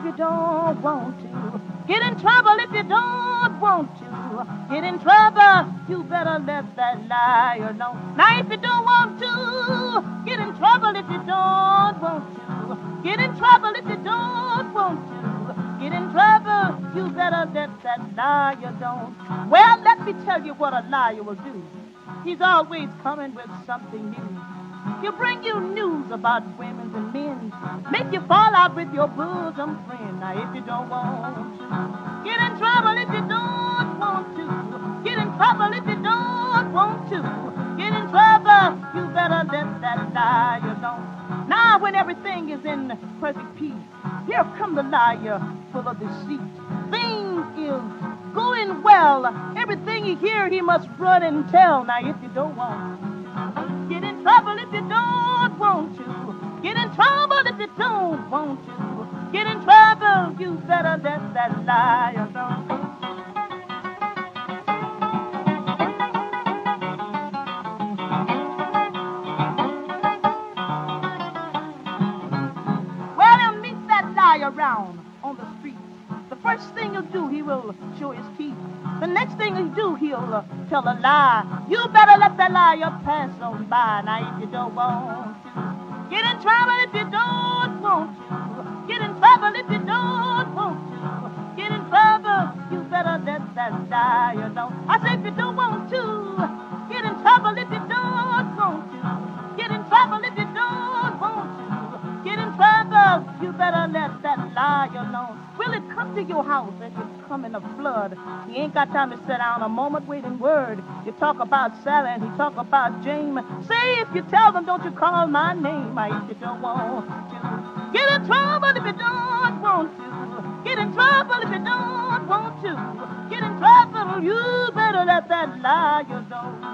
you don't want to. Get in trouble if you don't want to. Get in trouble, you better let that lie alone. Now if you don't want to, get in trouble if you don't want to. Get in trouble if you don't want to. Get in trouble, you better let that lie alone. Well, let me tell you what a liar will do. He's always coming with something new. He'll bring you news about women and men, make you fall out with your bosom friend. Now if you don't want to, get in trouble if you don't want to. Get in trouble if you don't want to. Get in trouble, you better let that lie alone. Now when everything is in perfect peace, here come the liar full of deceit. Things is going well. Everything he hear, he must run and tell. Now if you don't want to, get in trouble if you don't want to. Get in trouble if you don't want to. Get in trouble, you better let that lie alone. Well, he'll meet that lie around on the street. The first thing he'll do, he will show his teeth. The next thing he'll do, he'll tell a lie. You better let that liar pass on by. Now if you don't want to, get in trouble if you don't want to. Get in trouble if you don't want to. Get in trouble, you better let that lie alone. I say if you don't want to, get in trouble if you don't want to. Get in trouble if you don't want to. Get in trouble, you better let that lie alone. Will it come to your house and it come in a flood? He ain't got time to sit down a moment waiting word. You talk about Sally and he talk about Jane. Say if you tell them, don't you call my name. If you don't want to, get in trouble if you don't want to. Get in trouble if you don't want to. Get in trouble, you better let that lie alone.